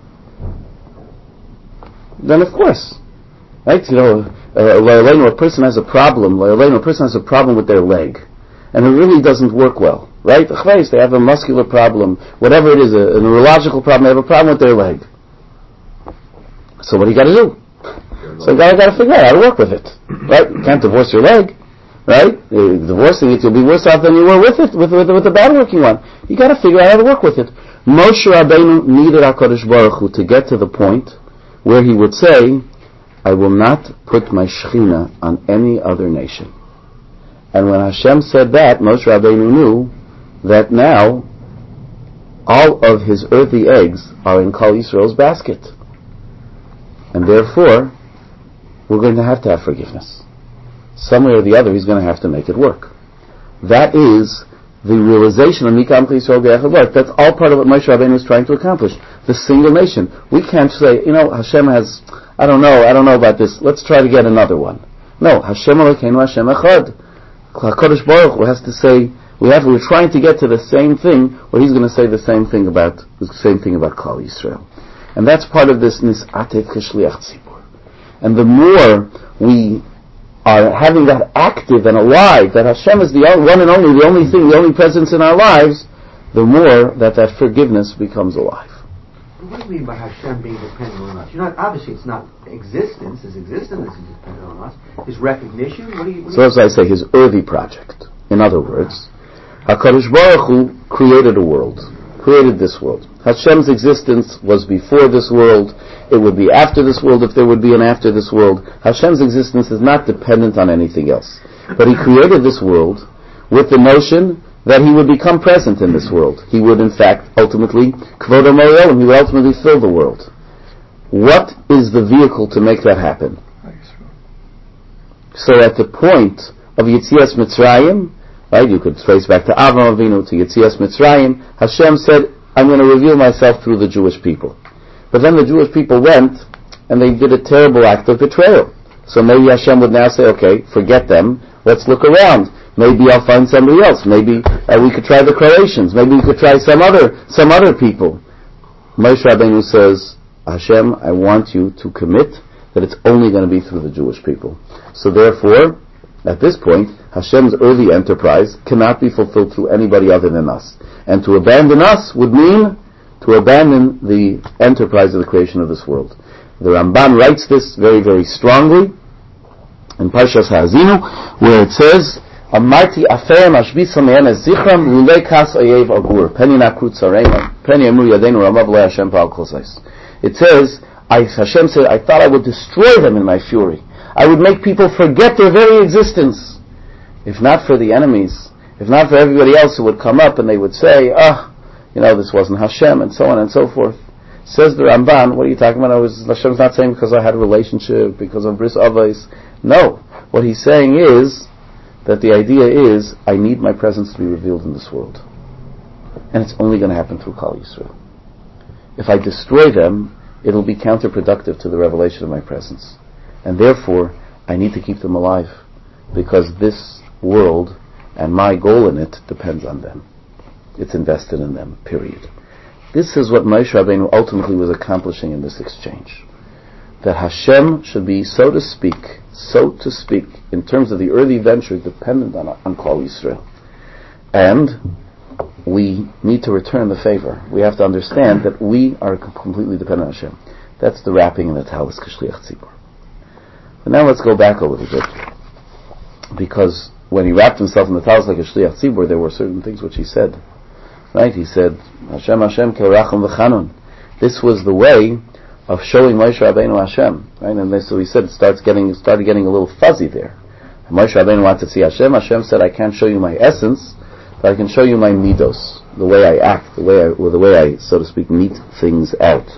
then of course. Right? A person has a problem with their leg. And it really doesn't work well. Right? They have a muscular problem, whatever it is, a neurological problem, they have a problem with their leg. So what do you got to do? So you got to figure out how to work with it, right? You can't divorce your leg, right? Divorcing it, you'll be worse off than you were with it, with a bad working one. You got to figure out how to work with it. Moshe Rabbeinu needed HaKadosh Baruch Hu to get to the point where he would say, I will not put my Shechina on any other nation. And when Hashem said that, Moshe Rabbeinu knew that now all of his earthly eggs are in Kal Yisrael's basket. And therefore, we're going to have forgiveness. Some way or the other, he's going to have to make it work. That is the realization of Mikam Yisrael Be'echad Baruch. That's all part of what Moshe Rabbeinu is trying to accomplish. The single nation. We can't say, Hashem has, I don't know about this. Let's try to get another one. No, Hashem Elokeinu Hashem Echad. HaKadosh Baruch Hu has to say, we're trying to get to the same thing, where he's going to say the same thing about Klal Yisrael. And that's part of this Nis'atet K'shliach Tzibur. And the more we are having that active and alive, that Hashem is the one and only, the only thing, the only presence in our lives, the more that forgiveness becomes alive. What do you mean by Hashem being dependent on us? Obviously it's not existence. His existence is dependent on us. His recognition. So as I say, his earthy project. In other words, HaKadosh Baruch Hu created a world. Created this world. Hashem's existence was before this world. It would be after this world if there would be an after this world. Hashem's existence is not dependent on anything else. But he created this world with the notion that he would become present in this world. He would in fact ultimately, Kvod HaMoel, he would ultimately fill the world. What is the vehicle to make that happen? So at the point of Yetzias Mitzrayim, right, you could trace back to Avraham Avinu, to Yetzias Mitzrayim, Hashem said, I'm going to reveal myself through the Jewish people. But then the Jewish people went, and they did a terrible act of betrayal. So maybe Hashem would now say, okay, forget them, let's look around. Maybe I'll find somebody else. Maybe we could try the Croatians. Maybe we could try some other people. Moshe Rabbeinu says, Hashem, I want you to commit that it's only going to be through the Jewish people. So therefore, at this point, Hashem's early enterprise cannot be fulfilled through anybody other than us. And to abandon us would mean to abandon the enterprise of the creation of this world. The Ramban writes this very, very strongly in Parshas Ha'azinu, where it says, Amarti aferem ashbisa me'en ez zichram lulei kas oyev agur peni nakru tzarema peni emru yadenu ramav le Hashem pa'al kosais. It says, Hashem said, I thought I would destroy them in my fury. I would make people forget their very existence. If not for the enemies, if not for everybody else who would come up and they would say, this wasn't Hashem, and so on and so forth. Says the Ramban, what are you talking about? Hashem's not saying because I had a relationship, because of Bris Avos. No. What he's saying is that the idea is, I need my presence to be revealed in this world. And it's only going to happen through Kal Yisrael. If I destroy them, it'll be counterproductive to the revelation of my presence. And therefore, I need to keep them alive, because this world and my goal in it depends on them. It's invested in them, period. This is what Moshe Rabbeinu ultimately was accomplishing in this exchange. that Hashem should be, so to speak, in terms of the early venture, dependent on Klal Yisrael. And we need to return the favor. We have to understand that we are completely dependent on Hashem. That's the wrapping in the Talis K'Shliach Tzibur. But now let's go back a little bit. Because when he wrapped himself in the Talis like a Shliach Tzibur, there were certain things which he said. Right? He said, Hashem, Hashem, Ke'oracham v'chanon. This was the way of showing Moshe Rabbeinu Hashem. Right? And so he said it started getting a little fuzzy there. And Moshe Rabbeinu wanted to see Hashem. Hashem said, I can't show you my essence, but I can show you my midos, the way I act, the way I, so to speak, mete things out.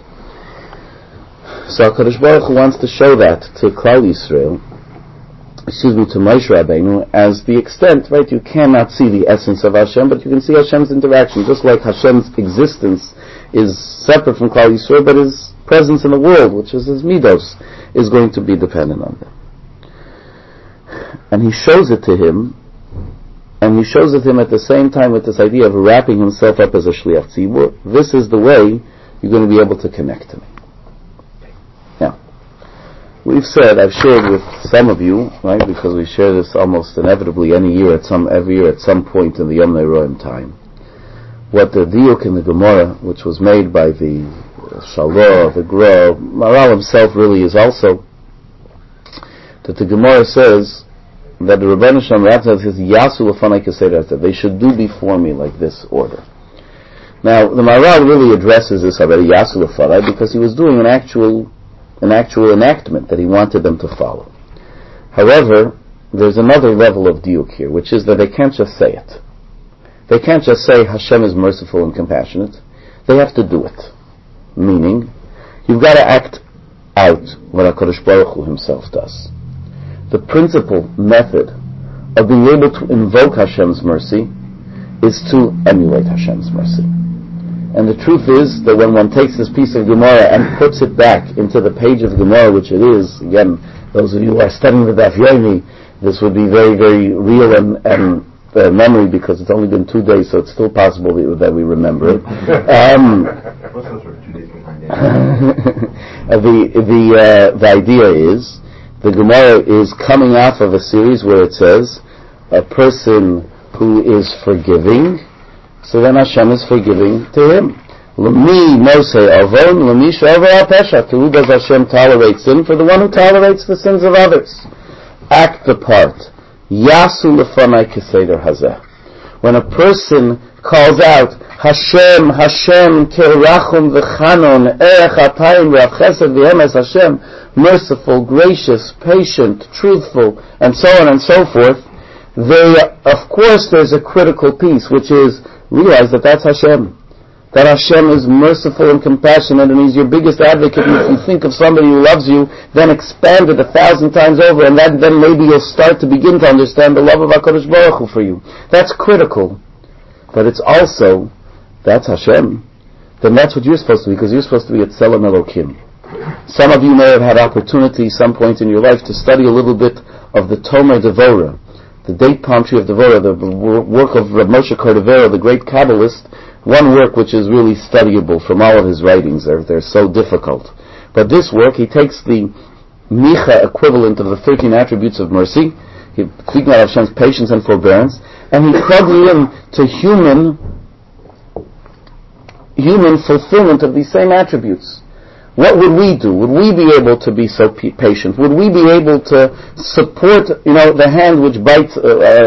So HaKadosh Baruch Hu wants to show that to Klal Yisrael, to Moshe Rabbeinu, as the extent, right? You cannot see the essence of Hashem, but you can see Hashem's interaction, just like Hashem's existence is separate from Klal Yisrael, but his presence in the world, which is his midos, is going to be dependent on them. And he shows it to him, and he shows it to him at the same time with this idea of wrapping himself up as a Shliach Tzibur. This is the way you're going to be able to connect to me. Now, we've said, I've shared with some of you, right, because we share this almost inevitably every year at some point in the Yom Ro'im time, what the diuk in the Gemara, which was made by the Shalom, the Gra, Maharal himself really is also, that the Gemara says that the Rebbeinu Shalom says, Yasu Lefanai Keseder, they should do before me like this order. Now, the Maharal really addresses this already, Yasu Lefanai, because he was doing an actual enactment that he wanted them to follow. However, there's another level of diuk here, which is that they can't just say it. They can't just say Hashem is merciful and compassionate. They have to do it. Meaning, you've got to act out what HaKadosh Baruch Hu himself does. The principal method of being able to invoke Hashem's mercy is to emulate Hashem's mercy. And the truth is that when one takes this piece of Gemara and puts it back into the page of Gemara, which it is, again, those of you who are studying the Daf Yomi, this would be very, very real and memory, because it's only been 2 days, so it's still possible that we remember it. The idea is, the Gemara is coming off of a series where it says, a person who is forgiving, so then Hashem is forgiving to him. L'mi nosei avon, l'mi shover al pesha. To who does Hashem tolerate sin? For the one who tolerates the sins of others. Act the part. Yasu lefanai keseder hazeh. When a person calls out, Hashem, Hashem, ke'orachum v'chanon, erech apayim v'av chesed v'emes Hashem, merciful, gracious, patient, truthful, and so on and so forth, of course there's a critical piece, which is, realize that that's Hashem. That Hashem is merciful and compassionate, and He's your biggest advocate. And if you think of somebody who loves you, then expand it 1,000 times over, and then maybe you'll start to begin to understand the love of HaKadosh Baruch Hu for you. That's critical. But it's also, that's Hashem. Then that's what you're supposed to be, because you're supposed to be at Tzelem Elokim. Some of you may have had opportunity some point in your life to study a little bit of the Tomer Devorah, the date palm tree of Devorah, the work of Rav Moshe Cordovero, the great Kabbalist, one work which is really studyable from all of his writings. They're so difficult. But this work, he takes the Micha equivalent of the 13 attributes of mercy, speaking of Hashem's patience and forbearance, and he plugs it in to human fulfillment of these same attributes. What would we do? Would we be able to be so patient? Would we be able to support, the hand which bites,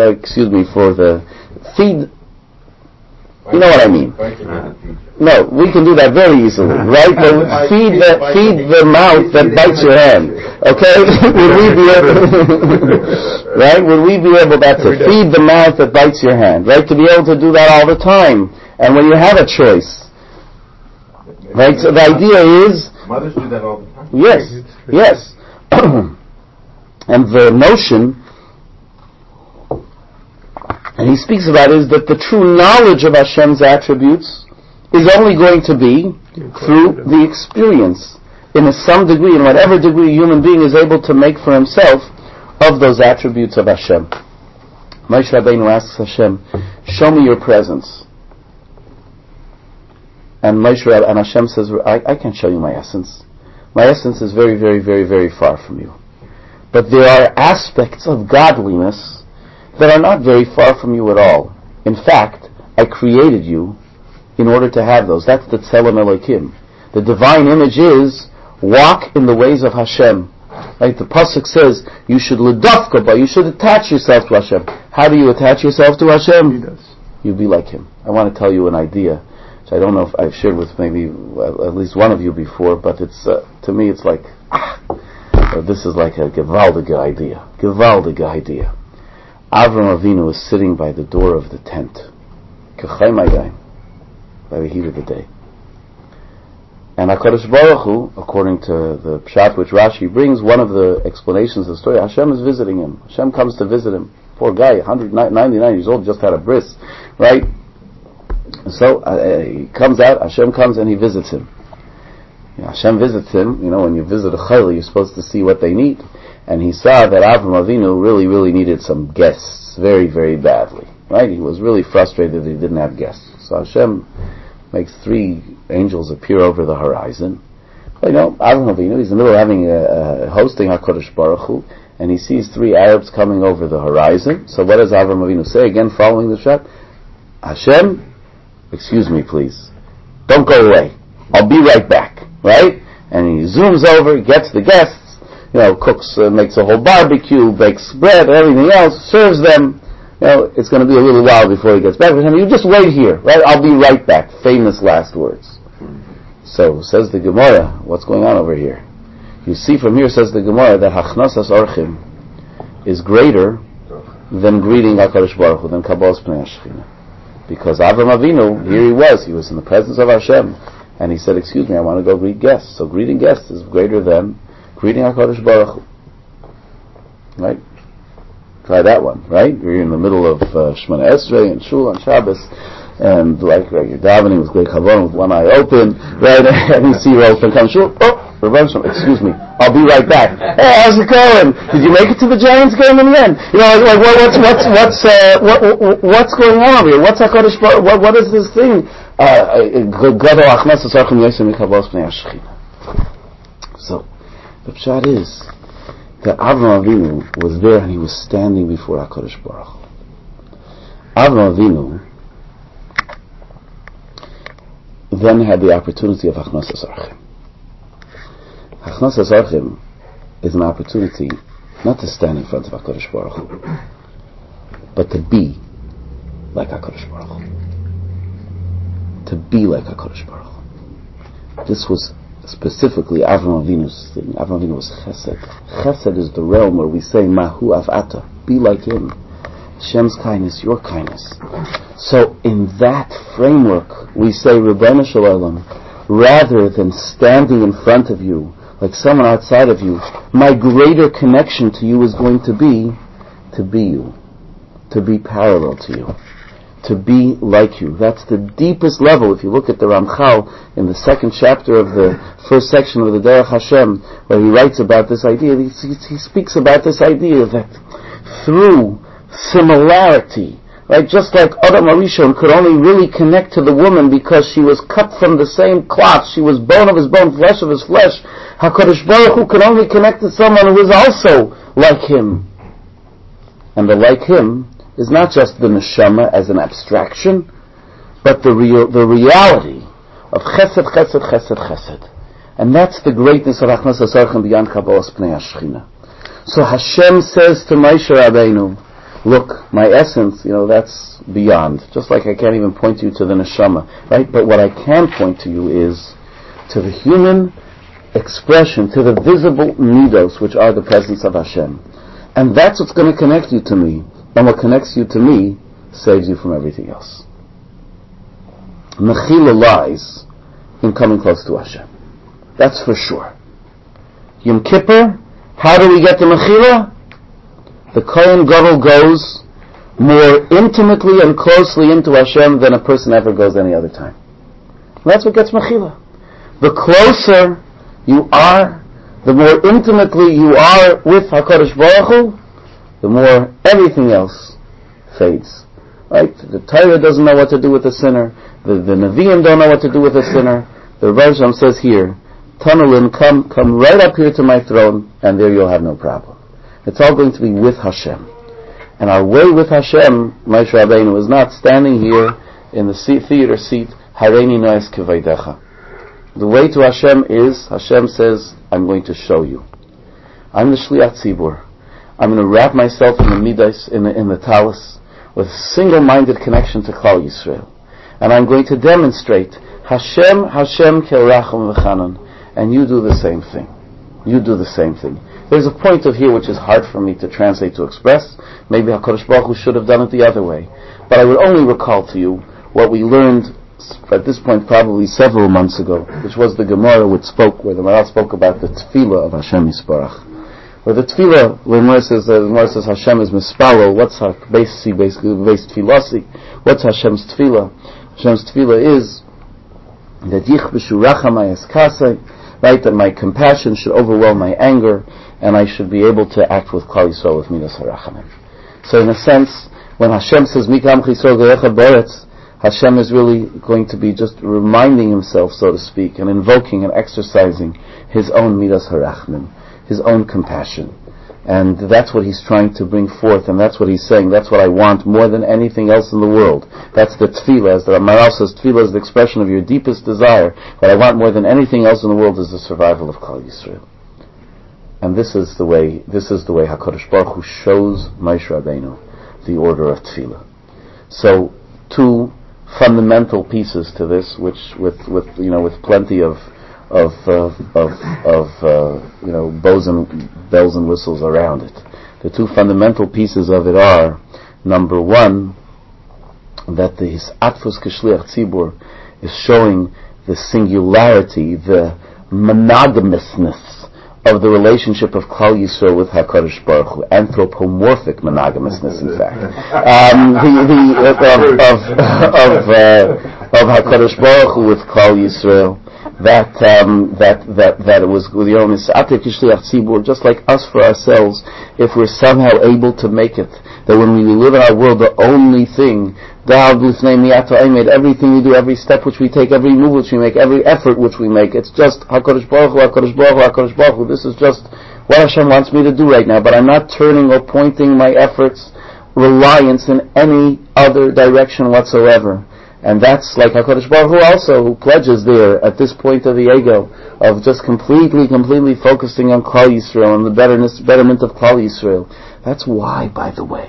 feed, you know what I mean? No, we can do that very easily, right? But feed the mouth that bites your hand. Okay? Would we be able, right? Would we be able to feed the mouth that bites your hand, right? To be able to do that all the time. And when you have a choice, right? So the idea is, mothers do that all the time. Yes. And the notion, and he speaks about, is that the true knowledge of Hashem's attributes is only going to be through the experience, in some degree, in whatever degree a human being is able to make for himself of those attributes of Hashem. Moshe Rabbeinu asks Hashem, show me your presence. And Hashem says, I can't show you my essence. my essence is very, very, very, very far from you. But there are aspects of godliness that are not very far from you at all. In fact, I created you in order to have those. That's the Tselem Elokim. The divine image is walk in the ways of Hashem. Right? The pasuk says you should ledafka, but you should attach yourself to Hashem. How do you attach yourself to Hashem? He does. You be like Him. I want to tell you an idea, which I don't know if I've shared with maybe at least one of you before, but it's to me it's like this is like a gewaldige idea. Gewaldige idea. Avram Avinu was sitting by the door of the tent, by the heat of the day. And HaKadosh Baruch Hu, according to the Pshat which Rashi brings, one of the explanations of the story, Hashem is visiting him. Hashem comes to visit him. Poor guy, 199 years old, just had a bris, right? So he comes out, Hashem comes and he visits him. Hashem visits him. When you visit a chayil, you're supposed to see what they need. And he saw that Avram Avinu really, really needed some guests, very, very badly. Right? He was really frustrated that he didn't have guests. So Hashem makes 3 angels appear over the horizon. Avram Avinu, he's in the middle of having hosting HaKadosh Baruch Hu, and he sees 3 Arabs coming over the horizon. So what does Avram Avinu say? Again, following the shot, Hashem, excuse me please, don't go away. I'll be right back. Right? And he zooms over, gets the guests, cooks, makes a whole barbecue, bakes bread, everything else, serves them. It's going to be a little while before he gets back. You just wait here, right? I'll be right back. Famous last words. So, says the Gemara, what's going on over here? You see from here, says the Gemara, that Hachnasas Orchim is greater than greeting HaKadosh Baruch Hu, than Kabbalas Pnei Shechina. Because Avram Avinu, here he was in the presence of Hashem, and he said, excuse me, I want to go greet guests. So greeting guests is greater than greeting HaKadosh Baruch Hu. Right? Try that one, right? You're in the middle of Shemona Esrei and Shul on Shabbos, and like you're davening with great chavon with one eye open, right? And you see your open come Shul. Excuse me, I'll be right back. Hey, how's it going? Did you make it to the Giants game in the end? What's going on over here? What's HaKadosh Baruch Hu? What is this thing? So the pshat is that Avram Avinu was there and he was standing before HaKadosh Baruch Hu. Avram Avinu then had the opportunity of Hachnasas Orchim. Hachnasas Orchim is an opportunity not to stand in front of HaKadosh Baruch Hu, but to be like HaKadosh Baruch Hu. To be like HaKadosh Baruch Hu. This was specifically Avram Avinu's thing. Avram Avinu was Chesed. Chesed is the realm where we say Mahu Avata, be like him. Hashem's kindness, your kindness. So in that framework we say Rebbeinu Shalom, rather than standing in front of you like someone outside of you, my greater connection to you is going to be you, to be parallel to you, to be like you. That's the deepest level. If you look at the Ramchal in the 2nd chapter of the 1st section of the Derech Hashem, where he writes about this idea, he speaks about this idea that through similarity, right, just like Adam Arishon could only really connect to the woman because she was cut from the same cloth, she was bone of his bone, flesh of his flesh, HaKadosh Baruch Hu could only connect to someone who is also like him. And the like him is not just the neshama as an abstraction, but the reality of chesed, chesed, chesed, chesed. And that's the greatness of Hachnasas Orchim beyond Kabbalas Pnei Shechina. So Hashem says to Moshe Rabbeinu, look, my essence, that's beyond. Just like I can't even point you to the neshama, right? But what I can point to you is to the human expression, to the visible midos, which are the presence of Hashem. And that's what's going to connect you to me. And what connects you to me saves you from everything else. Mechila lies in coming close to Hashem. That's for sure. Yom Kippur, how do we get to Mechila? The Kohen Gadol goes more intimately and closely into Hashem than a person ever goes any other time. And that's what gets Mechila. The closer you are, the more intimately you are with HaKadosh Baruch Hu, the more everything else fades. Right? The Torah doesn't know what to do with a sinner. The Nevi'im don't know what to do with a sinner. The Rebbe Shalom says here, tunnel in, come right up here to my throne, and there you'll have no problem. It's all going to be with Hashem. And our way with Hashem, Moshe Rabbeinu, is not standing here in the theater seat, Hareini noes keveidecha. The way to Hashem is, Hashem says, I'm going to show you. I'm the Shliach Tzibur. I'm going to wrap myself in the midas, in the talus, with a single-minded connection to Klal Yisrael. And I'm going to demonstrate Hashem ke'orachim v'chanan. And you do the same thing. You do the same thing. There's a point of here which is hard for me to translate, to express. Maybe HaKadosh Baruch Hu should have done it the other way. But I would only recall to you what we learned at this point probably several months ago, which was the Gemara where the Maral spoke about the tefillah of Hashem Yisparach. Where the tefillah, when the Gemara says Hashem is mispalo, what's basically based tefillasi? What's Hashem's tefillah? Hashem's tefillah is that yichbishu rachamay eskasei, right? That my compassion should overwhelm my anger, and I should be able to act with Klal Yisrael with midas harachamim. So in a sense, when Hashem says Mikam Chisol Gerecha Boretz, Hashem is really going to be just reminding himself, so to speak, and invoking and exercising his own midas harachamim, his own compassion. And that's what he's trying to bring forth, and that's what he's saying. That's what I want more than anything else in the world. That's the tefillah, as the Maral says, tefillah is the expression of your deepest desire. What I want more than anything else in the world is the survival of Klal Yisrael. And this is the way HaKadosh Baruch Hu shows Moshe Rabbeinu the order of tefillah. So, two fundamental pieces to this, which with plenty of bells and whistles around it. The two fundamental pieces of it are, number one, that the Hisatfus K'Shliach Tzibur is showing the singularity, the monogamousness of the relationship of Klal Yisrael with HaKadosh Baruch Hu, anthropomorphic monogamousness, in fact, of HaKadosh Baruch Hu with Klal Yisrael. That it was just like us for ourselves, if we're somehow able to make it, that when we live in our world, the only thing, everything we do, every step which we take, every move which we make, every effort which we make, it's just HaKadosh Baruch Hu, HaKadosh Baruch Hu, HaKadosh Baruch Hu. This is just what Hashem wants me to do right now, but I'm not turning or pointing my efforts, reliance in any other direction whatsoever. And that's like HaKadosh Baruch Hu also, who pledges there at this point of the ego of just completely focusing on Klal Yisrael and the betterment of Klal Yisrael. That's why, by the way,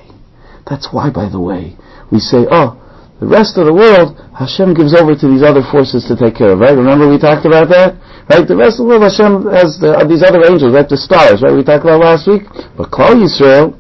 we say, the rest of the world, Hashem gives over to these other forces to take care of, right? Remember we talked about that? Right? The rest of the world, Hashem has these other angels, right? The stars, right? We talked about last week. But Klal Yisrael,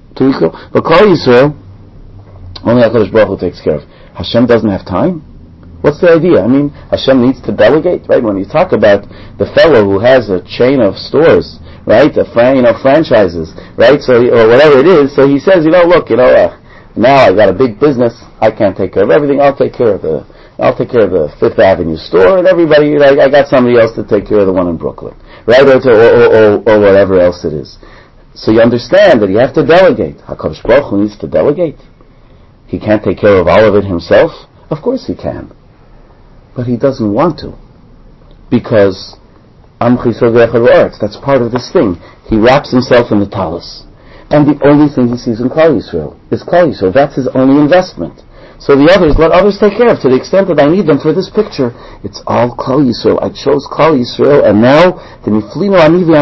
only HaKadosh Baruch Hu takes care of. Hashem doesn't have time? What's the idea? I mean, Hashem needs to delegate, right? When you talk about the fellow who has a chain of stores, right? Franchises, right? So, or whatever it is, so he says, now I've got a big business, I can't take care of everything, I'll take care of the Fifth Avenue store, and everybody, I got somebody else to take care of the one in Brooklyn, right? Or whatever else it is. So you understand that you have to delegate. HaKadosh Baruch Hu needs to delegate. He can't take care of all of it himself? Of course he can. But he doesn't want to. Because that's part of this thing. He wraps himself in the talus. And the only thing he sees in Klal Yisrael is Klal Yisrael. That's his only investment. So the others, let others take care of. To the extent that I need them for this picture, it's all Klal Yisrael. I chose Klal Yisrael, and now so it's going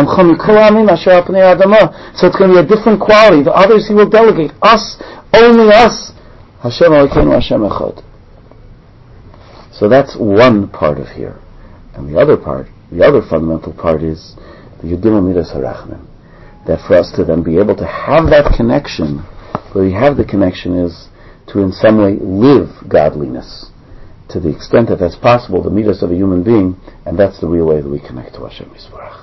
to be a different quality. The others he will delegate. Us, only us. Hashem Elokeinu, Hashem Echad. So that's one part of here. And the other fundamental part is the Yudim Midas Harachmim. That for us to then be able to have that connection, where we have the connection is to in some way live godliness. To the extent that that's possible, the midas of a human being, and that's the real way that we connect to Hashem Yisbarach.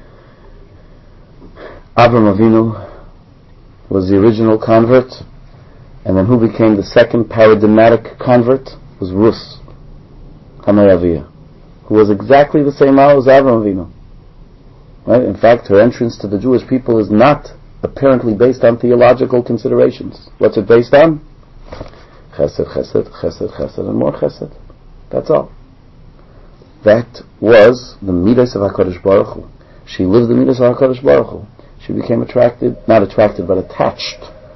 Avraham Avinu was the original convert, and then who became the second paradigmatic convert was Rus Hamayaviyah, who was exactly the same as Avraham Avinu. Right? In fact, her entrance to the Jewish people is not apparently based on theological considerations. What's it based on? Chesed, chesed, chesed, chesed, and more chesed. That's all. That was the Midas of HaKadosh Baruch Hu. She lived the Midas of HaKadosh Baruch Hu. She became not attracted, but attached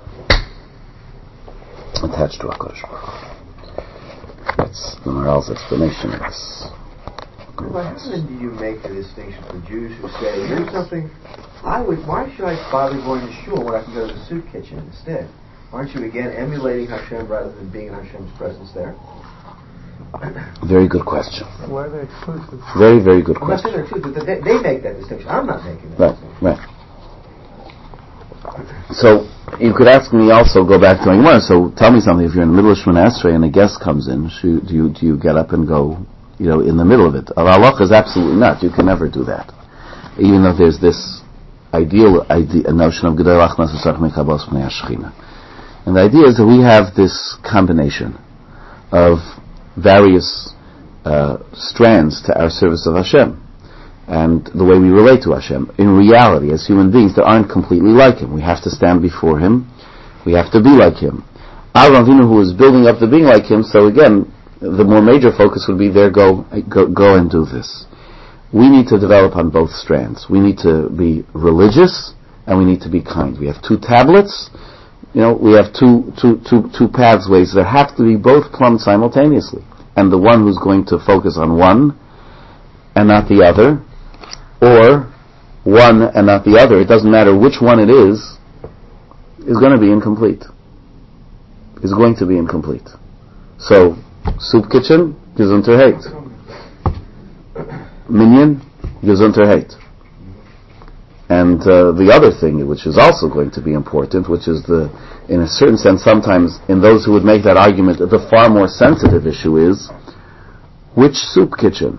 to HaKadosh Baruch Hu. That's the Maharal's explanation of this. Well, how then do you make the distinction for Jews who say, here's something, why should I bother going to shul when I can go to the soup kitchen instead? Aren't you again emulating Hashem rather than being in Hashem's presence there? Very good question. Why are they exclusive? Very, very good I'm not question. saying they're exclusive, but they make that distinction. I'm not making that distinction. Right. So, you could ask me also, go back to Gemara, so tell me something, if you're in the middle of Shemona Esrei and a guest comes in, do you get up and go, in the middle of it? Allah is absolutely not. You can never do that. Even though there's this notion of Gedei Lachnas V'Sarach Mechabos B'nei HaShechina. And the idea is that we have this combination of various strands to our service of Hashem and the way we relate to Hashem. In reality, as human beings, there aren't completely like Him. We have to stand before Him. We have to be like Him. Avraham Avinu, who is building up to being like Him, so again, the more major focus would be there, go and do this. We need to develop on both strands. We need to be religious and we need to be kind. We have two tablets. We have two pathways. There have to be both plumbed simultaneously. And the one who's going to focus on one and not the other, or one and not the other, it doesn't matter which one it is going to be incomplete. Is going to be incomplete. So, soup kitchen, Gesundheit. Minyan, Gesundheit. And the other thing, which is also going to be important, which is in a certain sense, sometimes in those who would make that argument, the far more sensitive issue is, which soup kitchen?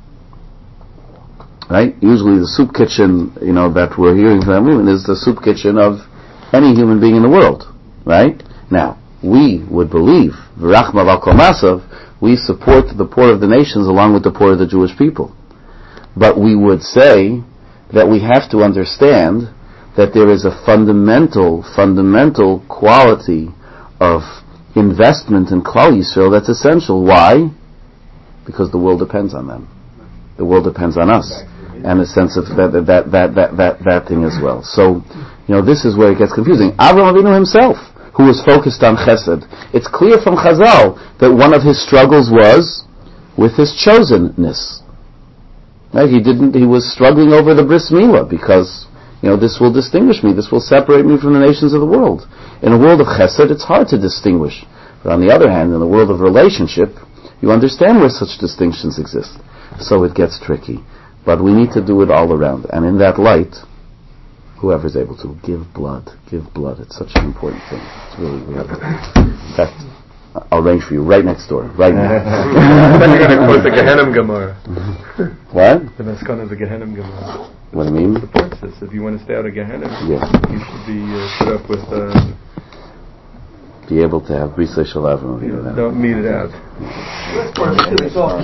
Right? Usually the soup kitchen, that we're hearing from that movement is the soup kitchen of any human being in the world. Right? Now, we would believe, V'rachma v'al masav, we support the poor of the nations along with the poor of the Jewish people. But we would say that we have to understand that there is a fundamental quality of investment in Klal Yisrael that's essential. Why? Because the world depends on them. The world depends on us. And a sense of that thing as well. So, this is where it gets confusing. Avraham Avinu himself, who was focused on chesed, it's clear from Chazal that one of his struggles was with his chosenness. Right? He was struggling over the bris milah because, this will distinguish me, this will separate me from the nations of the world. In a world of chesed, it's hard to distinguish. But on the other hand, in the world of relationship, you understand where such distinctions exist. So it gets tricky. But we need to do it all around. And in that light, whoever's able to give blood. It's such an important thing. It's really, we have to. In fact, I'll arrange for you right next door, right now. Then you're going to quote the Gehenim Gemara. What? The Maskana of the Gehenim Gemara. What do you mean? Supports this. If you want to stay out of Gehenim, yes, you should be put up with. Be able to have Brisei Shel Avram. Don't meet it out. That's part of it too. It's all